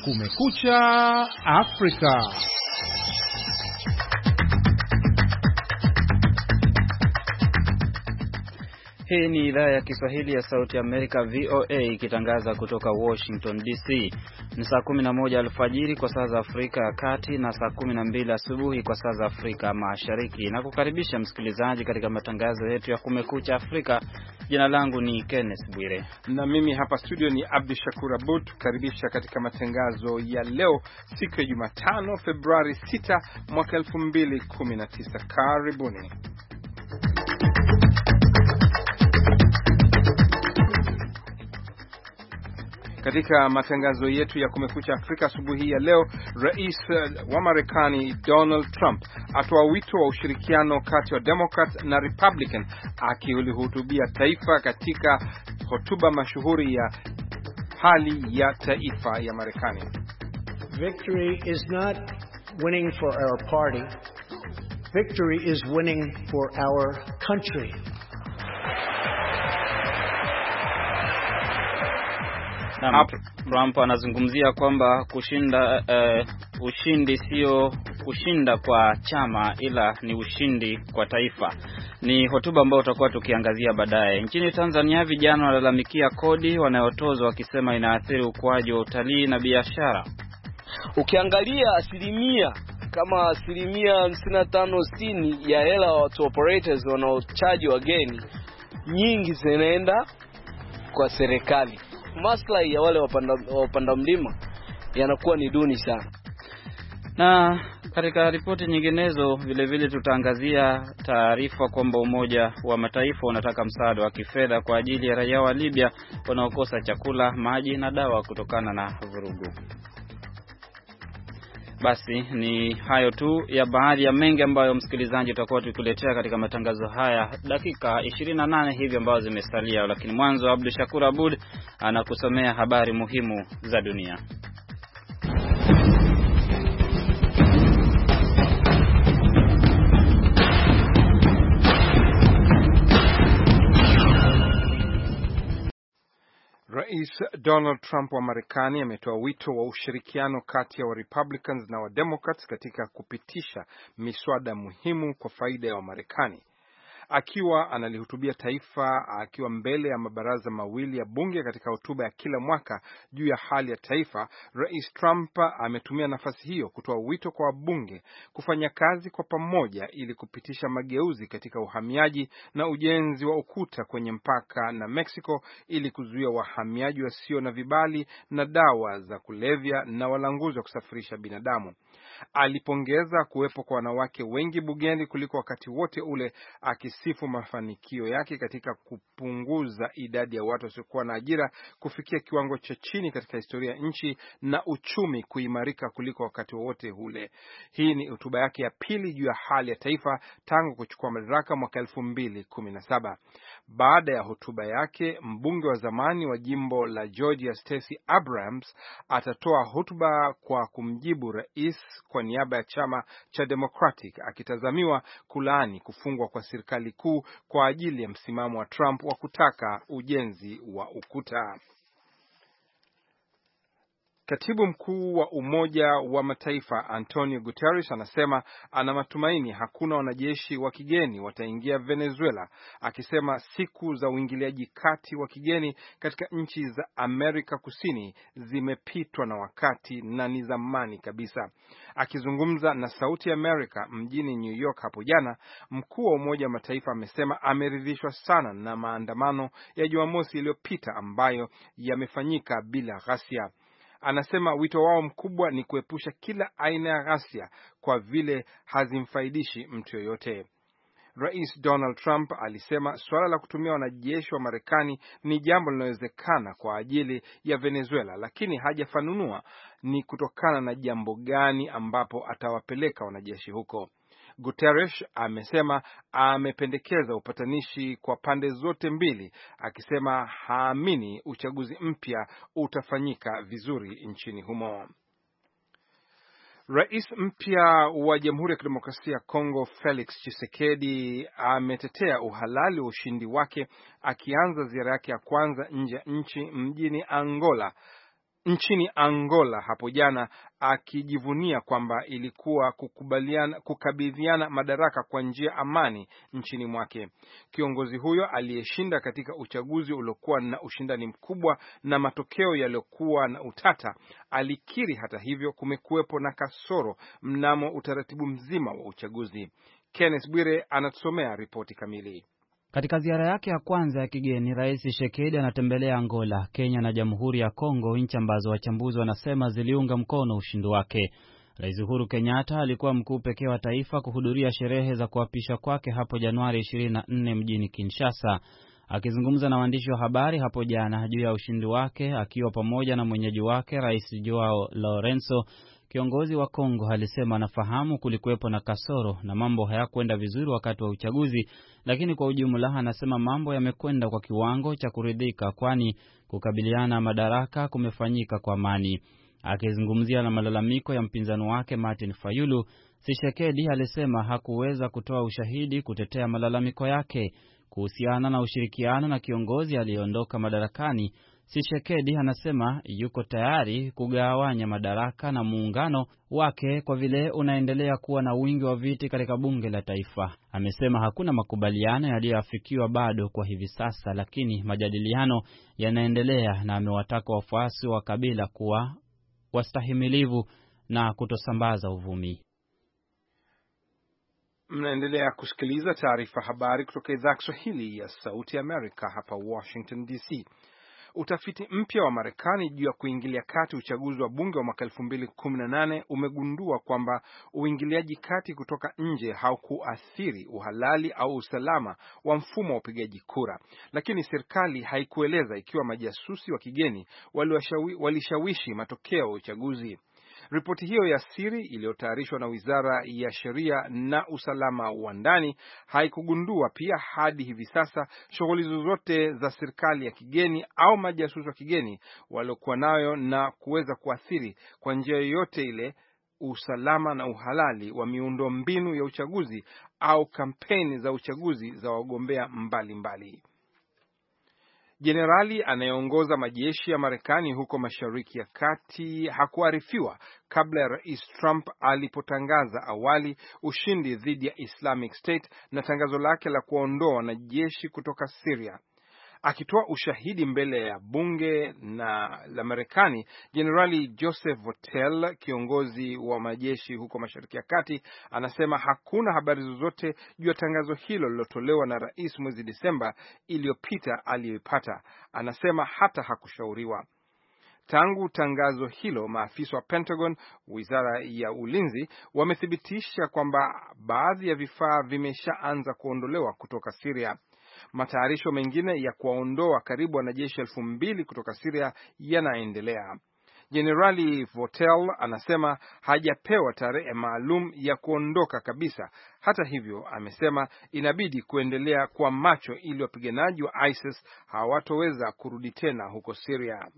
Kumekucha Afrika. Hii ni idhaa ya Kiswahili ya Sauti Amerika VOA ikitangaza kutoka Washington DC. Ni saa 11 alfajiri kwa saa za Afrika ya Kati na saa 12 asubuhi kwa saa za Afrika Mashariki. Na kukaribisha msikilizaji katika matangazo yetu ya Kumekucha Afrika. Jina langu ni Kenneth Bwire. Na mimi hapa studio ni Abdushakur Abud. Tukaribisha katika matangazo ya leo siku ya Jumatano Februari 6 mwaka 2019. Karibuni. Katika matangazo yetu ya Kumekucha Afrika asubuhi ya leo, Rais wa Marekani Donald Trump atoa wito wa ushirikiano kati ya Democrats na Republican akihutubia taifa katika hotuba mashuhuri ya hali ya taifa ya Marekani. Victory is not winning for our party. Victory is winning for our country. Trump anazungumzia kwamba ushindi sio kushinda kwa chama ila ni ushindi kwa taifa. Ni hotuba ambayo tutakuwa tukiangazia baadaye. Nchini Tanzania vijana wanalalamikia kodi wanayotozwa wakisema inaathiri ukuaji wa utalii na biashara. Ukiangalia kama asilimia 55-60 ya hela watu operators wanaochaji wageni nyingi zinaenda kwa serikali. Maslahi ya wale wapanda mlima yanakuwa ni duni sana. Na katika ripoti nyinginezo vile tutaangazia taarifa kwamba Umoja wa Mataifa unataka msaada wa kifedha kwa ajili ya raia wa Libya wanaokosa chakula, maji na dawa kutokana na vurugu. Basi ni hayo tu ya baadhi ya mengi ambayo msikilizaji tutakuwa tukikuletea katika matangazo haya dakika 28 hivi ambazo zimesalia, lakini mwanzo Abdushakur Abud anakusomea habari muhimu za dunia. Rais Donald Trump wa Marekani ametoa wito wa ushirikiano kati ya wa Republicans na wa Democrats katika kupitisha miswada muhimu kwa faida ya Wamarekani. Akiwa analihutubia taifa akiwa mbele ya mabaraza mawili ya bunge katika hotuba ya kila mwaka juu ya hali ya taifa, Rais Trump ametumia nafasi hiyo kutoa wito kwa wabunge kufanya kazi kwa pamoja ili kupitisha mageuzi katika uhamiaji na ujenzi wa ukuta kwenye mpaka na Mexico ili kuzuia wahamiaji wasio na vibali na dawa za kulevya na walanguzi wa kusafirisha binadamu. Alipongeza kuwepo kwa wanawake wengi bungeni kuliko wakati wote ule, akisifu mafanikio yake katika kupunguza idadi ya watu wasiokuwa na ajira kufikia kiwango cha chini katika historia ya nchi na uchumi kuimarika kuliko wakati wote ule. Hii ni hotuba yake ya pili juu ya hali ya taifa tangu kuchukua madaraka mwaka 2017. Baada ya hotuba yake, mbunge wa zamani wa jimbo la Georgia Stacey Abrams atatoa hotuba kwa kumjibu rais kwa niaba ya chama cha Democratic, akitazamiwa kulaani kufungwa kwa serikali kuu kwa ajili ya msimamo wa Trump wa kutaka ujenzi wa ukuta. Katibu mkuu wa Umoja wa Mataifa Antonio Guterres anasema ana matumaini hakuna wanajeshi wa kigeni wataingia Venezuela, akisema siku za uingiliaji kati wa kigeni katika nchi za Amerika Kusini zimepitwa na wakati na ni zamani kabisa. Akizungumza na Sauti ya Amerika mjini New York hapo jana, mkuu wa Umoja wa Mataifa amesema ameridhishwa sana na maandamano ya Jumamosi iliyopita ambayo yamefanyika bila ghasia. Anasema wito wao mkubwa ni kuepusha kila aina ya ghasia kwa vile hazimfaidishi mtu yoyote. Rais Donald Trump alisema suala la kutumia wanajeshi wa Marekani ni jambo linalowezekana kwa ajili ya Venezuela, lakini hajafanunua ni kutokana na jambo gani ambapo atawapeleka wanajeshi huko. Guterres amesema amependekeza upatanishi kwa pande zote mbili, akisema haamini uchaguzi mpya utafanyika vizuri nchini humo. Rais mpya wa Jamhuri ya Kidemokrasia ya Kongo Felix Tshisekedi ametetea uhalali wa ushindi wake akianza ziara yake ya kwanza nje ya nchi mjini Angola nchini Angola hapo jana, akijivunia kwamba ilikuwa kukabidhiana madaraka kwa njia amani nchini mwake. Kiongozi huyo aliyeshinda katika uchaguzi uliokuwa na ushindani mkubwa na matokeo yaliyokuwa na utata, alikiri hata hivyo kumekuwepo na kasoro mnamo utaratibu mzima wa uchaguzi. Kenneth Bwire anatusomea ripoti kamili. Katika ziara yake ya kwanza ya kigeni, Rais Tshisekedi anatembelea Angola, Kenya na Jamhuri ya Kongo, nchi ambazo wachambuzi wanasema ziliunga mkono ushindi wake. Rais Uhuru Kenyatta alikuwa mkuu pekee wa taifa kuhudhuria sherehe za kuapishwa kwake hapo Januari 24 mjini Kinshasa. Akizungumza na waandishi wa habari hapo jana juu ya ushindi wake akiwa pamoja na mwenyeji wake Rais Joao Lourenço, kiongozi wa Kongo alisema anafahamu kulikuwepo na kasoro na mambo hayakwenda vizuri wakati wa uchaguzi, lakini kwa ujumla anasema mambo yamekwenda kwa kiwango cha kuridhika, kwani kukabiliana madaraka kumefanyika kwa amani. Akizungumzia na malalamiko ya mpinzani wake Martin Fayulu, Tshisekedi alisema hakuweza kutoa ushahidi kutetea malalamiko yake kuhusiana na ushirikiano na kiongozi aliyeondoka madarakani. Tshisekedi anasema yuko tayari kugawanya madaraka na muungano wake kwa vile unaendelea kuwa na wingi wa viti katika bunge la taifa. Amesema hakuna makubaliano yaliyoafikiwa bado kwa hivi sasa, lakini majadiliano yanaendelea, na amewataka wafuasi wa Kabila kuwa wastahimilivu na kutosambaza uvumi. Mnaendelea kusikiliza taarifa habari kutoka idhaa ya Kiswahili ya Sauti ya Amerika hapa Washington DC. Utafiti mpya wa Marekani juu ya kuingilia kati uchaguzi wa bunge wa mwaka 2018 umegundua kwamba uingiliaji kati kutoka nje haukuathiri uhalali au usalama wa mfumo wa upigaji kura, lakini serikali haikueleza ikiwa majasusi wa kigeni walishawishi matokeo ya uchaguzi. Ripoti hiyo ya siri iliyotayarishwa na Wizara ya Sheria na Usalama wa Ndani haikugundua pia hadi hivi sasa shughuli zozote za serikali ya kigeni au majasusi wa kigeni waliokuwa nayo na kuweza kuathiri kwa njia yoyote ile usalama na uhalali wa miundo mbinu ya uchaguzi au kampeni za uchaguzi za wagombea mbalimbali. Jenerali anayeongoza majeshi ya Marekani huko Mashariki ya Kati hakuarifiwa kabla ya Rais Trump alipotangaza awali ushindi dhidi ya Islamic State na tangazo lake la kuondoa wanajeshi kutoka Syria. Akitoa ushahidi mbele ya bunge la Marekani, Jenerali Joseph Votel, kiongozi wa majeshi huko Mashariki ya Kati, anasema hakuna habari zozote juu ya tangazo hilo lilotolewa na rais mwezi Desemba iliyopita aliyoipata. Anasema hata hakushauriwa. Tangu tangazo hilo, maafisa wa Pentagon, Wizara ya Ulinzi, wamethibitisha kwamba baadhi ya vifaa vimeshaanza kuondolewa kutoka Syria. Matayarisho mengine ya kuwaondoa karibu wanajeshi 2,000 kutoka Syria yanaendelea. Jenerali Votel anasema hajapewa tarehe maalum ya kuondoka kabisa. Hata hivyo, amesema inabidi kuendelea kwa macho ili wapiganaji wa ISIS hawatoweza kurudi tena huko Syria.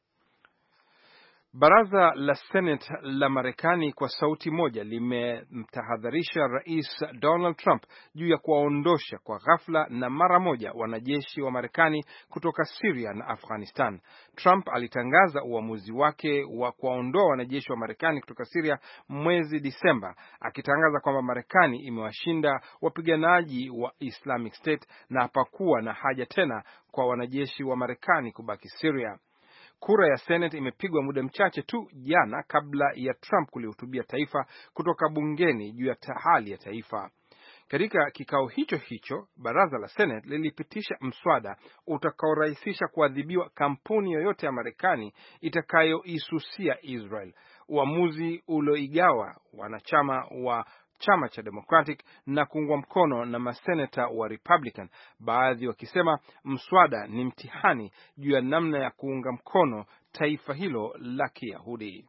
Baraza la Senate la Marekani kwa sauti moja limemtahadharisha Rais Donald Trump juu ya kuwaondosha kwa ghafla na mara moja wanajeshi wa Marekani kutoka Syria na Afghanistan. Trump alitangaza uamuzi wake wa kuwaondoa wanajeshi wa Marekani kutoka Syria mwezi Disemba, akitangaza kwamba Marekani imewashinda wapiganaji wa Islamic State na hapakuwa na haja tena kwa wanajeshi wa Marekani kubaki Syria. Kura ya Senate imepigwa muda mchache tu jana kabla ya Trump kulihutubia taifa kutoka bungeni juu ya hali ya taifa. Katika kikao hicho, baraza la Senate lilipitisha mswada utakaorahisisha kuadhibiwa kampuni yoyote ya Marekani itakayoisusia Israel, uamuzi ulioigawa wanachama wa chama cha Democratic na kuungwa mkono na maseneta wa Republican, baadhi wakisema mswada ni mtihani juu ya namna ya kuunga mkono taifa hilo la Kiyahudi.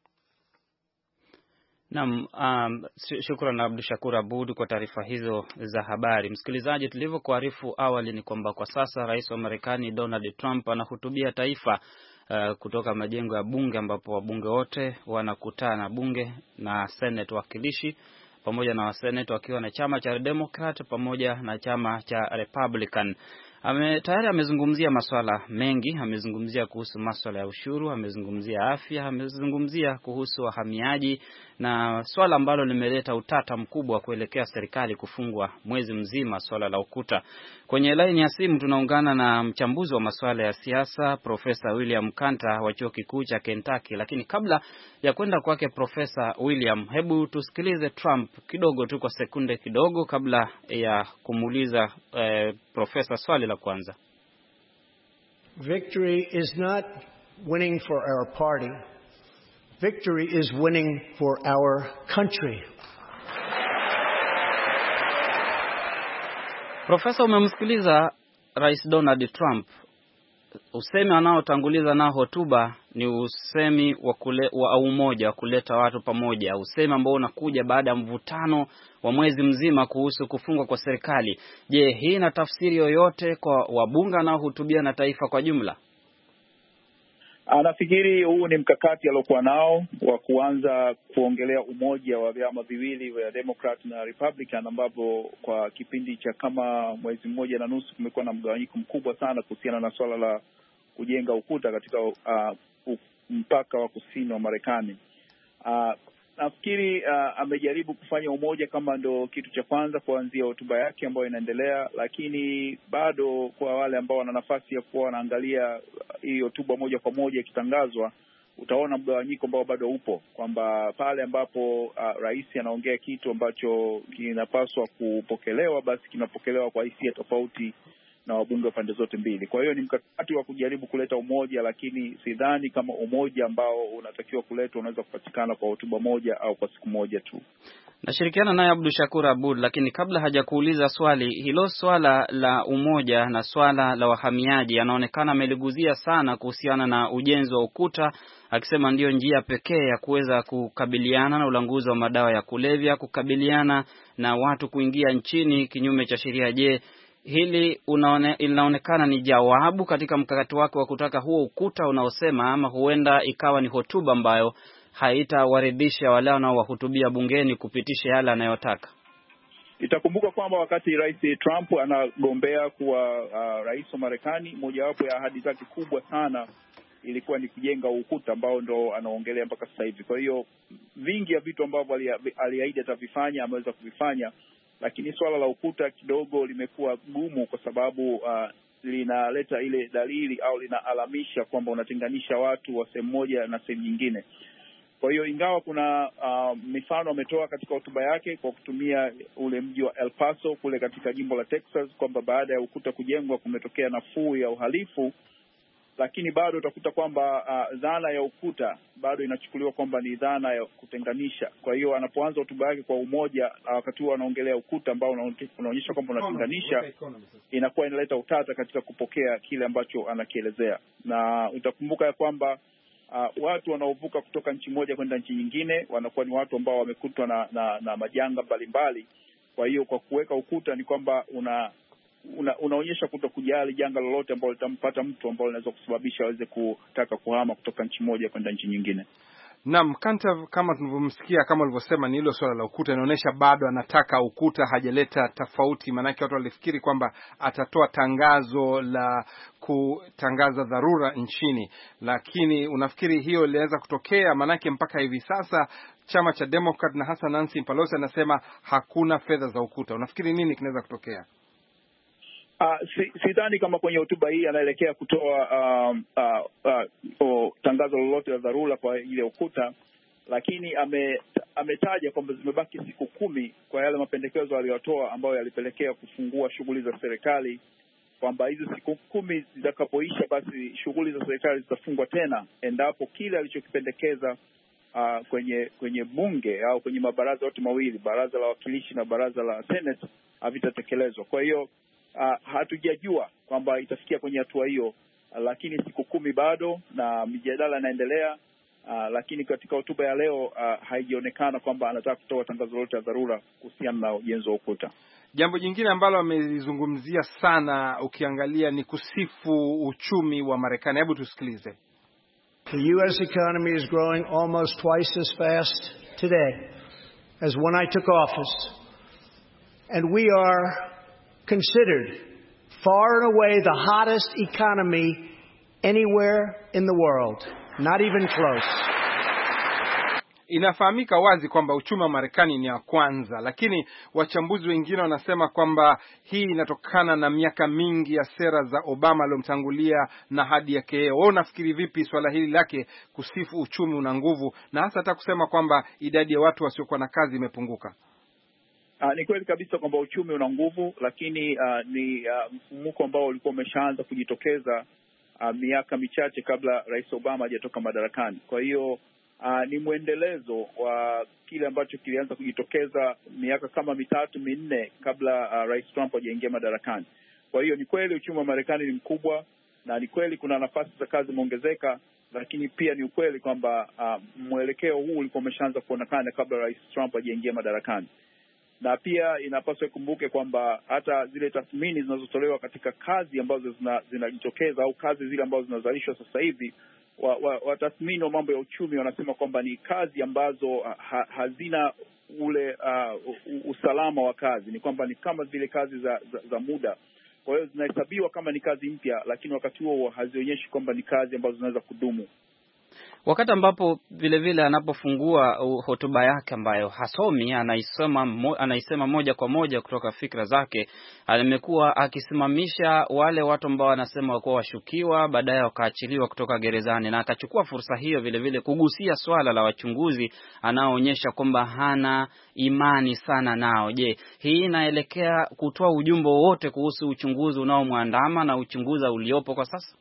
Naam, shukrani Abdul Shakur Abud kwa taarifa hizo za habari. Msikilizaji, tulivyokuarifu awali ni kwamba kwa sasa Rais wa Marekani Donald Trump anahutubia taifa kutoka majengo ya bunge, ambapo wabunge wote wanakutana, bunge na Senate wakilishi pamoja na wasenate wakiwa na chama cha Democrat pamoja na chama cha Republican. Tayari amezungumzia masuala mengi, amezungumzia kuhusu masuala ya ushuru, amezungumzia afya, amezungumzia kuhusu wahamiaji na swala ambalo limeleta utata mkubwa kuelekea serikali kufungwa mwezi mzima, swala la ukuta. Kwenye line ya simu tunaungana na mchambuzi wa masuala ya siasa Profesa William Kanta wa Chuo Kikuu cha Kentucky. Lakini kabla ya kwenda kwake Profesa William, hebu tusikilize Trump kidogo tu kwa sekunde kidogo kabla ya kumuuliza Profesa swali la kwanza. Victory is not winning for our party. Victory is winning for our country. Profesa, umemsikiliza Rais Donald Trump. Usemi anaotanguliza nao hotuba ni usemi wa umoja, wa kuleta watu pamoja. Usemi ambao unakuja baada ya mvutano wa mwezi mzima kuhusu kufungwa kwa serikali. Je, hii ina tafsiri yoyote kwa wabunge wanaohutubia na taifa kwa jumla? Nafikiri huu ni mkakati aliokuwa nao wa kuanza kuongelea umoja wa vyama viwili vya Democrat na Republican, ambapo kwa kipindi cha kama mwezi mmoja na nusu kumekuwa na mgawanyiko mkubwa sana kuhusiana na swala la kujenga ukuta katika mpaka wa kusini wa Marekani. Nafikiri amejaribu kufanya umoja kama ndo kitu cha kwanza kuanzia hotuba yake ambayo inaendelea, lakini bado kwa wale ambao wana nafasi ya kuwa wanaangalia hii hotuba moja kwa moja ikitangazwa, utaona mgawanyiko ambao bado upo, kwamba pale ambapo rais anaongea kitu ambacho kinapaswa kupokelewa, basi kinapokelewa kwa hisia tofauti na wabunge wa pande zote mbili. Kwa hiyo ni mkakati wa kujaribu kuleta umoja, lakini sidhani kama umoja ambao unatakiwa kuletwa unaweza kupatikana kwa hotuba moja au kwa siku moja tu. Nashirikiana naye Abdul Shakur Abud, lakini kabla hajakuuliza swali hilo, swala la umoja na swala la wahamiaji anaonekana ameliguzia sana kuhusiana na ujenzi wa ukuta, akisema ndio njia pekee ya kuweza kukabiliana na ulanguzi wa madawa ya kulevya, kukabiliana na watu kuingia nchini kinyume cha sheria. Je, hili inaonekana ni jawabu katika mkakati wake wa kutaka huo ukuta unaosema, ama huenda ikawa ni hotuba ambayo haitawaridhisha wale wanaowahutubia bungeni kupitisha yale anayotaka? Itakumbuka kwamba wakati Rais Trump anagombea kuwa rais wa Marekani, mojawapo ya ahadi zake kubwa sana ilikuwa ni kujenga ukuta ambao ndo anaongelea mpaka sasa hivi. Kwa hiyo vingi ya vitu ambavyo aliahidi atavifanya ameweza kuvifanya, lakini swala la ukuta kidogo limekuwa gumu kwa sababu linaleta ile dalili au linaalamisha kwamba unatenganisha watu wa sehemu moja na sehemu nyingine. Kwa hiyo ingawa kuna mifano ametoa katika hotuba yake kwa kutumia ule mji wa El Paso kule katika jimbo la Texas, kwamba baada ya ukuta kujengwa kumetokea nafuu ya uhalifu, lakini bado utakuta kwamba dhana ya ukuta bado inachukuliwa kwamba ni dhana ya kutenganisha. Kwa hiyo anapoanza hotuba yake kwa umoja, wakati huo anaongelea ukuta ambao unaonyesha kwamba unatenganisha, inakuwa inaleta utata katika kupokea kile ambacho anakielezea. Na utakumbuka ya kwamba watu wanaovuka kutoka nchi moja kwenda nchi nyingine wanakuwa ni watu ambao wamekutwa na majanga mbalimbali. Kwa hiyo kwa kuweka ukuta ni kwamba unaonyesha kutokujali janga lolote ambalo litampata mtu ambao linaweza kusababisha aweze kutaka kuhama kutoka nchi moja kwenda nchi nyingine. Naam, Kanta, kama tulivyomsikia, kama ulivyosema, ni hilo swala la ukuta. Inaonyesha bado anataka ukuta, hajaleta tofauti. Maanake watu walifikiri kwamba atatoa tangazo la kutangaza dharura nchini, lakini unafikiri hiyo iliweza kutokea? Maanake mpaka hivi sasa chama cha Democrat na hasa Nancy Pelosi anasema hakuna fedha za ukuta. Unafikiri nini kinaweza kutokea? Sidhani kama kwenye hotuba hii anaelekea kutoa tangazo lolote la dharura kwa ile ukuta, lakini ametaja kwamba zimebaki siku 10 kwa yale mapendekezo aliyotoa ambayo yalipelekea kufungua shughuli za serikali, kwamba hizo siku 10 zitakapoisha, basi shughuli za serikali zitafungwa tena endapo kile alichokipendekeza kwenye bunge au kwenye mabaraza yote mawili, baraza la wawakilishi na baraza la Senate, havitatekelezwa. Kwa hiyo hatujajua kwamba itafikia kwenye hatua hiyo, lakini siku 10 bado na mijadala inaendelea. Lakini katika hotuba ya leo haijionekana kwamba anataka kutoa tangazo lolote la dharura kuhusiana na ujenzi wa ukuta. Jambo jingine ambalo amelizungumzia sana ukiangalia ni kusifu uchumi wa Marekani. Hebu tusikilize. The US economy is growing almost twice as fast today as when I took office, and we are considered far and away the hottest economy anywhere in the world. Not even close. Inafahamika wazi kwamba uchumi wa Marekani ni wa kwanza, lakini wachambuzi wengine wanasema kwamba hii inatokana na miaka mingi ya sera za Obama aliyomtangulia na hadi yake yeye. Wao nafikiri vipi swala hili lake kusifu uchumi una nguvu, na hasa hata kusema kwamba idadi ya watu wasiokuwa na kazi imepunguka? Ni kweli kabisa kwamba uchumi una nguvu, lakini ni mfumuko ambao ulikuwa umeshaanza kujitokeza miaka michache kabla Rais Obama hajatoka madarakani. Kwa hiyo ni mwendelezo wa kile ambacho kilianza kujitokeza miaka kama 3-4 kabla Rais Trump hajaingia madarakani. Kwa hiyo ni kweli uchumi wa Marekani ni mkubwa, na ni kweli kuna nafasi za kazi zimeongezeka, lakini pia ni ukweli kwamba mwelekeo huu ulikuwa umeshaanza kuonekana kabla Rais Trump hajaingia madarakani. Na pia inapaswa ikumbuke kwamba hata zile tathmini zinazotolewa katika kazi ambazo zinajitokeza au kazi zile ambazo zinazalishwa sasa hivi, watathmini wa mambo ya uchumi wanasema kwamba ni kazi ambazo hazina ule usalama wa kazi. Ni kwamba ni kama zile kazi za muda. Kwa hiyo zinahesabiwa kama ni kazi mpya, lakini wakati huo hazionyeshi kwamba ni kazi ambazo zinaweza kudumu. Wakati ambapo vile anapofungua hotuba yake ambayo hasomi, anaisema moja kwa moja kutoka fikra zake, amekuwa akisimamisha wale watu ambao wanasema wakuwa washukiwa, baadaye wakaachiliwa kutoka gerezani, na akachukua fursa hiyo vile kugusia swala la wachunguzi anaoonyesha kwamba hana imani sana nao. Je, hii inaelekea kutoa ujumbe wote kuhusu uchunguzi unaomwandama na uchunguzi uliopo kwa sasa?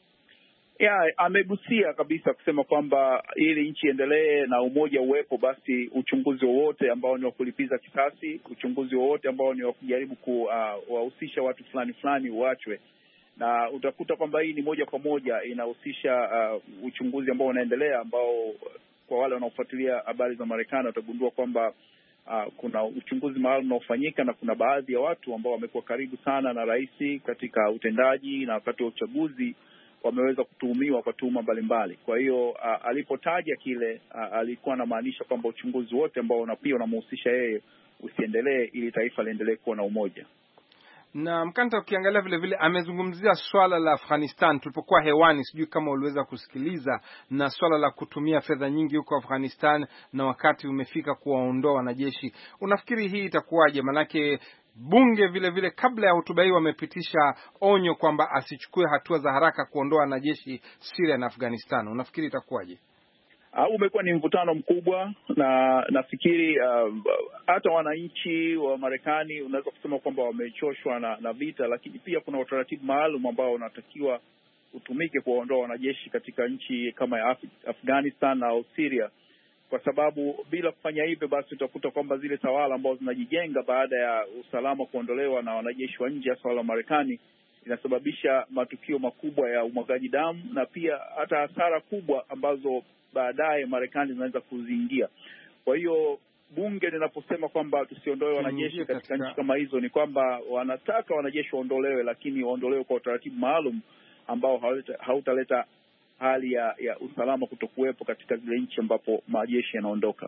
Amegusia kabisa kusema kwamba ili nchi endelee na umoja uwepo, basi uchunguzi wowote ambao ni wa kulipiza kisasi, uchunguzi wowote ambao ni wa kujaribu kuwahusisha watu fulani uachwe. Na utakuta kwamba hii ni moja kwa moja inahusisha uchunguzi ambao unaendelea, ambao kwa wale wanaofuatilia habari za Marekani watagundua kwamba kuna uchunguzi maalum unaofanyika, na kuna baadhi ya watu ambao wamekuwa karibu sana na rais katika utendaji na wakati wa uchaguzi wameweza kutuhumiwa kwa tuhuma mbalimbali. Kwa hiyo alipotaja kile alikuwa anamaanisha kwamba uchunguzi wote ambao pia unamhusisha yeye usiendelee, ili taifa liendelee kuwa na umoja. Na Mkanta, ukiangalia vile amezungumzia swala la Afghanistan tulipokuwa hewani, sijui kama uliweza kusikiliza, na swala la kutumia fedha nyingi huko Afghanistan na wakati umefika kuwaondoa wanajeshi. Unafikiri hii itakuwaje? Manake bunge vile kabla ya hotuba hii wamepitisha onyo kwamba asichukue hatua za haraka kuondoa wanajeshi Syria na Afghanistan. Unafikiri itakuwaje? Umekuwa ni mvutano mkubwa, na nafikiri hata wananchi wa Marekani unaweza kusema kwamba wamechoshwa na vita, lakini pia kuna utaratibu maalum ambao unatakiwa utumike kuwaondoa wanajeshi katika nchi kama ya Afghanistan au Syria. Kwa sababu bila kufanya hivyo, basi utakuta kwamba zile tawala ambazo zinajijenga baada ya usalama kuondolewa na wanajeshi wa nje, hasa wale wa Marekani, inasababisha matukio makubwa ya umwagaji damu na pia hata hasara kubwa ambazo baadaye Marekani zinaweza kuziingia. Kwa hiyo bunge linaposema kwamba tusiondoe wanajeshi katika nchi kama hizo, ni kwamba wanataka wanajeshi waondolewe, lakini waondolewe kwa utaratibu maalum ambao hautaleta hali ya usalama kutokuwepo katika zile nchi ambapo majeshi yanaondoka.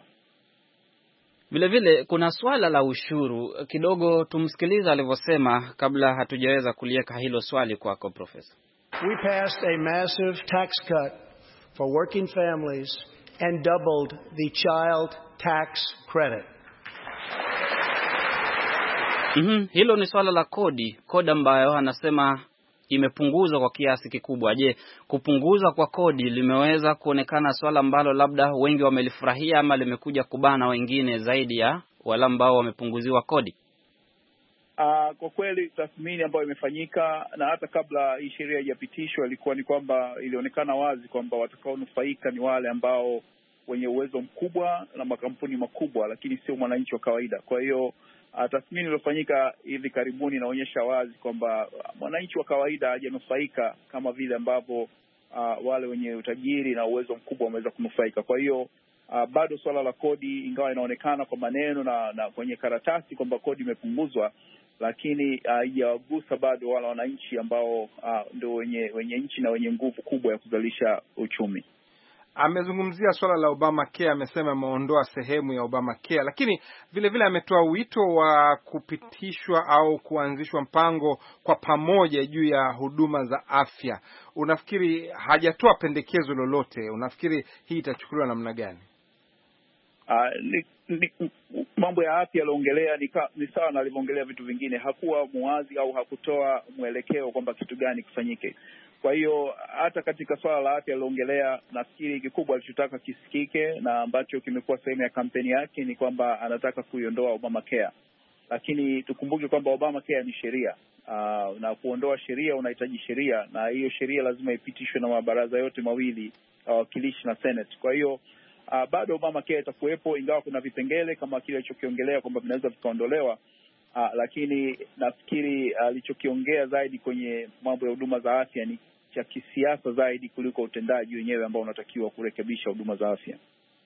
Vile kuna swala la ushuru kidogo, tumsikiliza alivyosema kabla hatujaweza kulieka hilo swali kwako Professor. We passed a massive tax cut for working families and doubled the child tax credit. Hilo ni swala la kodi ambayo anasema imepunguzwa kwa kiasi kikubwa. Je, kupunguzwa kwa kodi limeweza kuonekana swala ambalo labda wengi wamelifurahia, ama limekuja kubana wengine zaidi ya wale ambao wamepunguziwa kodi? Kwa kweli tathmini ambayo imefanyika, na hata kabla hii sheria haijapitishwa, ilikuwa ni kwamba ilionekana wazi kwamba watakaonufaika ni wale ambao wenye uwezo mkubwa na makampuni makubwa, lakini sio mwananchi wa kawaida. Kwa hiyo tathmini iliyofanyika hivi karibuni inaonyesha wazi kwamba mwananchi wa kawaida hajanufaika kama vile ambavyo wale wenye utajiri na uwezo mkubwa wameweza kunufaika. Kwa hiyo bado swala la kodi, ingawa inaonekana kwa maneno na kwenye karatasi kwamba kodi imepunguzwa, lakini haijawagusa bado wale wananchi ambao ndio wenye nchi na wenye nguvu kubwa ya kuzalisha uchumi. Amezungumzia swala la Obamacare, amesema ameondoa sehemu ya Obamacare, lakini vile vile ametoa wito wa kupitishwa au kuanzishwa mpango kwa pamoja juu ya huduma za afya. Unafikiri, hajatoa pendekezo lolote, unafikiri hii itachukuliwa namna gani? Mambo ya afya aliongelea ni sawa na alivyoongelea vitu vingine. Hakuwa muwazi au hakutoa mwelekeo kwamba kitu gani kufanyike. Kwa hiyo hata katika swala la afya aliongelea, nafikiri kikubwa alichotaka kisikike na ambacho kimekuwa sehemu ya kampeni yake ni kwamba anataka kuiondoa Obamacare. Lakini tukumbuke kwamba Obamacare ni sheria. Na kuondoa sheria unahitaji sheria, na hiyo sheria lazima ipitishwe na mabaraza yote mawili, wawakilishi na Senate. Kwa hiyo bado Obamacare itakuwepo, ingawa kuna vipengele kama kile alichokiongelea kwamba vinaweza vikaondolewa. Lakini nafikiri alichokiongea zaidi kwenye mambo ya huduma za afya ni cha kisiasa zaidi kuliko utendaji wenyewe ambao unatakiwa kurekebisha huduma za afya.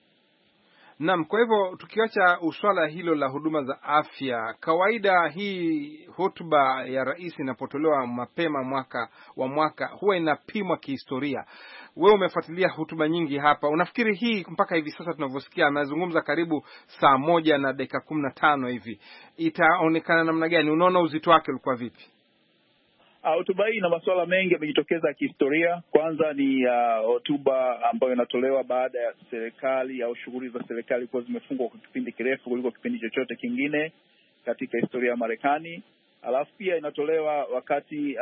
Naam, kwa hivyo tukiacha uswala hilo la huduma za afya, kawaida hii hotuba ya rais inapotolewa mapema mwaka huwa inapimwa kihistoria. Wewe umefuatilia hotuba nyingi hapa. Unafikiri hii mpaka hivi sasa tunavyosikia amezungumza karibu saa 1 na dakika 15 hivi, itaonekana namna gani? Unaona uzito wake ulikuwa vipi? Hotuba hii na masuala mengi yamejitokeza ya kihistoria. Kwanza ni hotuba ambayo inatolewa baada ya serikali au shughuli za serikali kuwa zimefungwa kwa kipindi kirefu kuliko kipindi chochote kingine katika historia ya Marekani. Alafu pia inatolewa wakati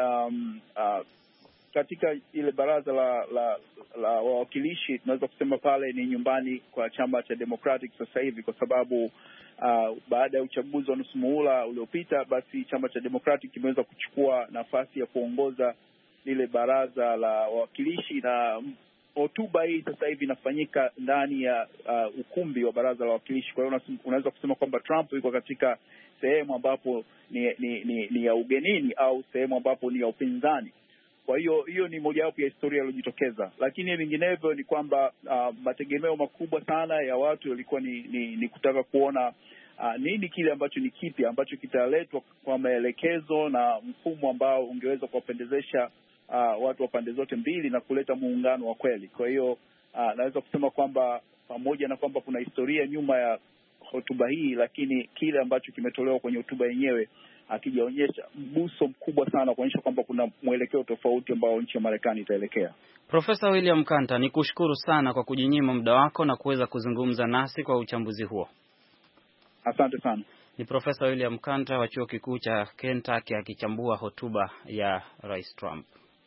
katika ile baraza la wawakilishi, tunaweza kusema pale ni nyumbani kwa chama cha Democratic sasa hivi, kwa sababu baada ya uchaguzi wa nusu muhula uliopita, basi chama cha Democratic kimeweza kuchukua nafasi ya kuongoza lile baraza la wawakilishi, na hotuba hii sasa hivi inafanyika ndani ya ukumbi wa baraza la wawakilishi. Kwa hiyo unaweza kusema kwamba Trump yuko katika sehemu ambapo ni ya ugenini au sehemu ambapo ni ya upinzani. Kwa hiyo ni mojawapo ya historia iliyojitokeza, lakini vinginevyo ni kwamba mategemeo makubwa sana ya watu yalikuwa ni kutaka kuona nini kile ambacho ni kipi ambacho kitaletwa kwa maelekezo na mfumo ambao ungeweza kuwapendezesha watu wa pande zote mbili na kuleta muungano wa kweli. Kwa hiyo naweza kusema kwamba pamoja na kwamba kuna historia nyuma ya hotuba hii, lakini kile ambacho kimetolewa kwenye hotuba yenyewe akijaonyesha mguso mkubwa sana kuonyesha kwamba kuna mwelekeo tofauti ambao nchi ya Marekani itaelekea. Profesa William Kanta, nikushukuru sana kwa kujinyima muda wako na kuweza kuzungumza nasi kwa uchambuzi huo. Asante sana. Ni Profesa William Kanta wa Chuo Kikuu cha Kentucky akichambua hotuba ya Rais Trump.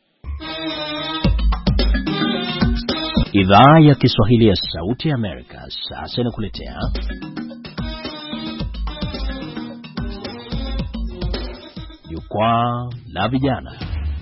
Idhaa ya Kiswahili ya Sauti ya Amerika sasa inakuletea Jukwaa la Vijana.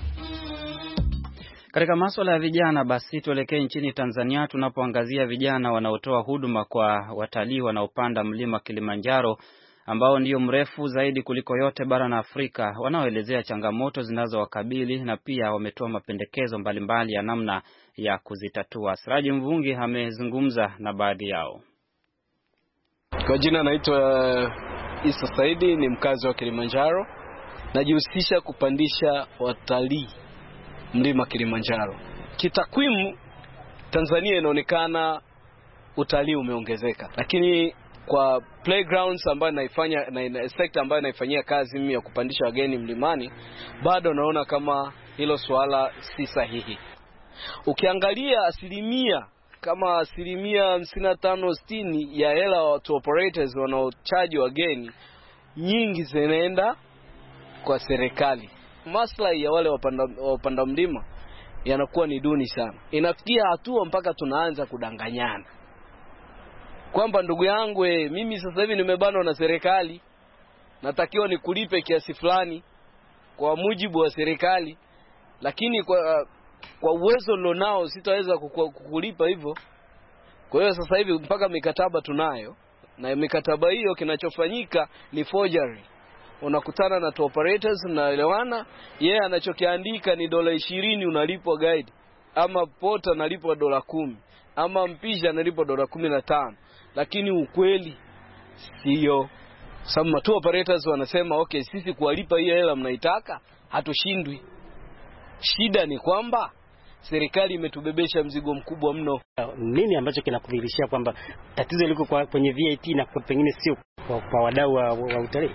Katika masuala ya vijana, basi tuelekee nchini Tanzania tunapoangazia vijana wanaotoa huduma kwa watalii wanaopanda mlima Kilimanjaro ambao ndio mrefu zaidi kuliko yote barani Afrika, wanaoelezea changamoto zinazowakabili na pia wametoa mapendekezo mbalimbali ya namna ya kuzitatua. Siraji Mvungi amezungumza na baadhi yao. Kwa jina naitwa Isa Saidi, ni mkazi wa Kilimanjaro. Najihusisha kupandisha watalii mlima Kilimanjaro. Kitakwimu Tanzania inaonekana utalii umeongezeka, lakini kwa playgrounds ambayo naifanya na sector ambayo naifanyia kazi mimi ya kupandisha wageni mlimani, bado naona kama hilo swala si sahihi. Ukiangalia asilimia 55-60 ya hela watu operators wanaochaji wageni, nyingi zinaenda kwa serikali. Maslahi ya wale wapanda mlima yanakuwa ni duni sana. Inafikia hatua mpaka tunaanza kudanganyana kwamba ndugu yangu, mimi sasa hivi nimebanwa na serikali, natakiwa nikulipe kiasi fulani kwa mujibu wa serikali, lakini kwa uwezo nilionao sitaweza kukulipa hivyo. Kwa hiyo sasa hivi mpaka mikataba tunayo, na mikataba hiyo kinachofanyika ni forgery. Unakutana na tour operators, mnaelewana, yeye anachokiandika ni $20 unalipwa guide, ama pota analipwa $10, ama mpisha analipwa $15, lakini ukweli sio. Sababu tour operators wanasema okay, sisi kuwalipa hiyo hela mnaitaka hatushindwi. Shida ni kwamba serikali imetubebesha mzigo mkubwa mno. Nini ambacho kinakudhihirishia kwamba tatizo liko kwenye VAT na pengine sio kwa wadau wa utalii?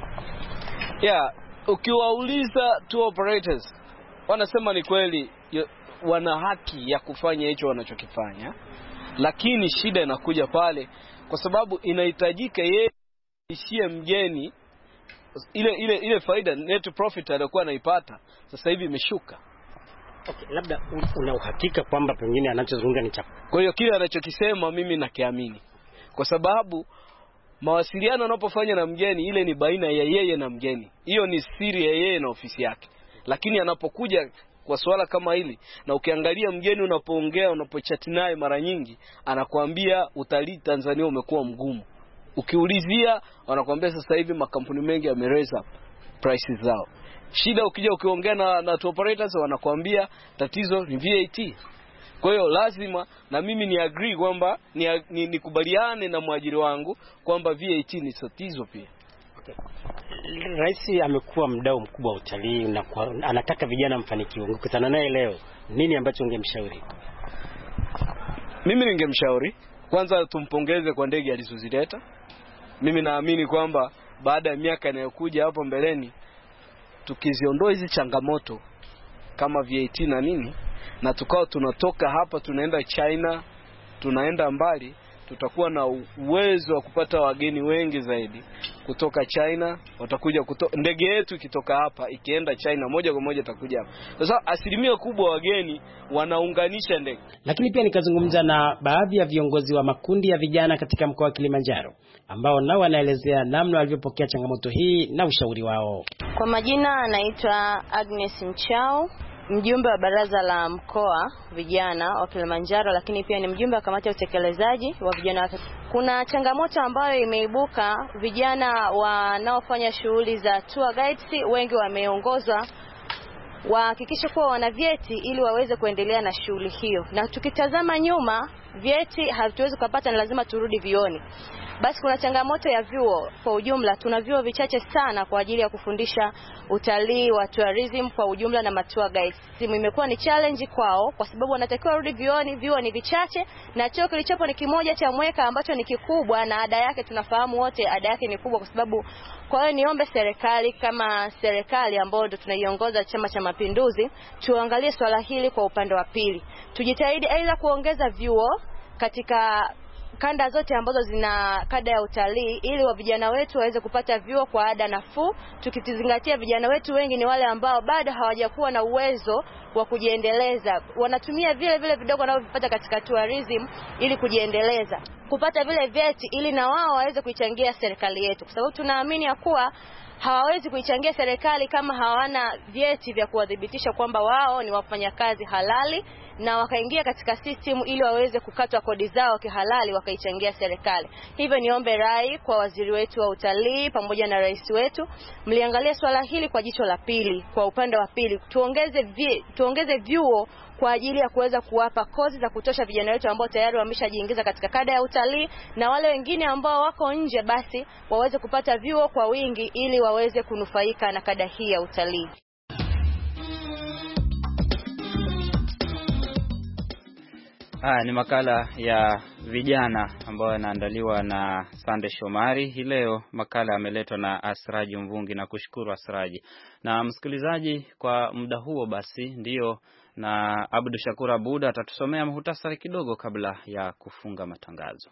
Ukiwauliza tour operators wanasema ni kweli wana haki ya kufanya hicho wanachokifanya, lakini shida inakuja pale kwa sababu inahitajika yeye ishie mgeni ile faida net profit aliyokuwa anaipata sasa hivi imeshuka. Okay, labda una uhakika kwamba pengine anachozungumza ni chako? Kwa hiyo kile anachokisema mimi nakiamini, kwa sababu mawasiliano anapofanya na mgeni ile ni baina ya yeye na mgeni, hiyo ni siri ya yeye na ofisi yake. Lakini anapokuja kwa swala kama hili, na ukiangalia mgeni unapoongea, unapochat naye mara nyingi anakuambia utalii Tanzania umekuwa mgumu. Ukiulizia wanakuambia sasa hivi makampuni mengi yameraise up prices zao. Shida ukija ukiongea na tour operators wanakuambia tatizo ni VAT. Kwa hiyo lazima na mimi ni agree kwamba nikubaliane na mwajiri wangu kwamba VAT ni tatizo pia. Okay. Rais amekuwa mdau mkubwa wa utalii na anataka vijana mfanikiwe. Ungekutana naye leo, nini ambacho ungemshauri? Mimi ningemshauri kwanza tumpongeze kwa ndege alizozileta. Mimi naamini kwamba baada ya miaka inayokuja hapo mbeleni, tukiziondoa hizi changamoto kama VAT na nini, na tukao tunatoka hapa tunaenda China, tunaenda mbali, tutakuwa na uwezo wa kupata wageni wengi zaidi kutoka China. Watakuja ndege yetu ikitoka hapa ikienda China moja kwa moja itakuja hapa. Sasa asilimia kubwa wageni wanaunganisha ndege. Lakini pia nikazungumza na baadhi ya viongozi wa makundi ya vijana katika mkoa wa Kilimanjaro ambao nao wanaelezea namna walivyopokea changamoto hii na ushauri wao. Kwa majina anaitwa Agnes Mchao, mjumbe wa baraza la mkoa vijana wa Kilimanjaro, lakini pia ni mjumbe wa kamati ya utekelezaji wa vijana. Kuna changamoto ambayo imeibuka, vijana wanaofanya shughuli za tour guides wengi wameongozwa wahakikishe kuwa wana vyeti ili waweze kuendelea na shughuli hiyo. Na tukitazama nyuma, vyeti hatuwezi kupata na lazima turudi vioni. Basi kuna changamoto ya vyuo kwa ujumla. Tuna vyuo vichache sana kwa ajili ya kufundisha utalii wa tourism kwa ujumla na tour guides. Imekuwa ni challenge kwao kwa sababu wanatakiwa rudi vioni, vyuo ni vichache na chuo kilichopo ni kimoja cha Mweka ambacho ni kikubwa na ada yake tunafahamu wote ada yake ni kubwa kwa sababu. Kwa hiyo niombe serikali kama serikali ambayo ndio tunaiongoza Chama cha Mapinduzi, tuangalie swala hili kwa upande wa pili. Tujitahidi aidha kuongeza vyuo katika kanda zote ambazo zina kada ya utalii ili wa vijana wetu waweze kupata vyuo kwa ada nafuu, tukizingatia vijana wetu wengi ni wale ambao bado hawajakuwa na uwezo wa kujiendeleza. Wanatumia vile vidogo wanavyopata katika tourism ili kujiendeleza, kupata vile vyeti ili na wao waweze kuichangia serikali yetu, kwa sababu tunaamini ya kuwa hawawezi kuichangia serikali kama hawana vyeti vya kuwadhibitisha kwamba wao ni wafanyakazi halali na wakaingia katika system ili waweze kukatwa kodi zao kihalali wakaichangia serikali. Hivyo niombe rai kwa waziri wetu wa utalii pamoja na rais wetu, mliangalia swala hili kwa jicho la pili, kwa upande wa pili. Tuongeze vyuo kwa ajili ya kuweza kuwapa kozi za kutosha vijana wetu ambao tayari wameshajiingiza katika kada ya utalii, na wale wengine ambao wako nje basi waweze kupata vyuo kwa wingi ili waweze kunufaika na kada hii ya utalii. Ni makala ya vijana ambayo yanaandaliwa na Sande Shomari. Hii leo makala ameletwa na Asraji Mvungi, na kushukuru Asraji. Na msikilizaji, kwa muda huo basi ndio na Abdu Shakur Abud atatusomea muhtasari kidogo kabla ya kufunga matangazo.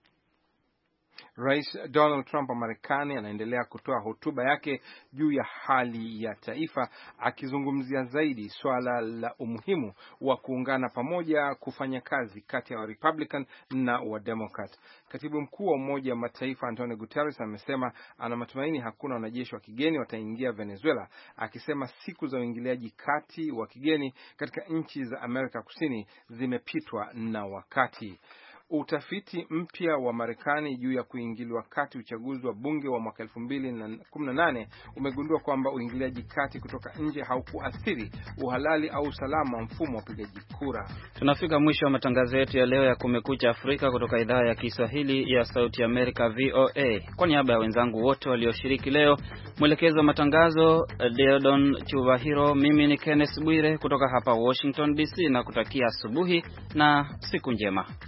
Rais Donald Trump wa Marekani anaendelea kutoa hotuba yake juu ya hali ya taifa, akizungumzia zaidi swala la umuhimu wa kuungana pamoja kufanya kazi kati ya wa Republican na wa Democrat. Katibu mkuu wa Umoja wa Mataifa Antonio Guterres amesema ana matumaini hakuna wanajeshi wa kigeni wataingia Venezuela, akisema siku za uingiliaji kati wa kigeni katika nchi za Amerika Kusini zimepitwa na wakati. Utafiti mpya wa Marekani juu ya kuingiliwa kati uchaguzi wa bunge wa mwaka 2018 umegundua kwamba uingiliaji kati kutoka nje haukuathiri uhalali au usalama wa mfumo wa upigaji kura. Tunafika mwisho wa matangazo yetu ya leo ya Kumekucha Afrika kutoka idhaa ya Kiswahili ya Sauti Amerika VOA. Kwa niaba ya wenzangu wote walioshiriki leo, mwelekezo wa matangazo Deodon Chubahiro, mimi ni Kenneth Bwire kutoka hapa Washington DC na kutakia asubuhi na siku njema.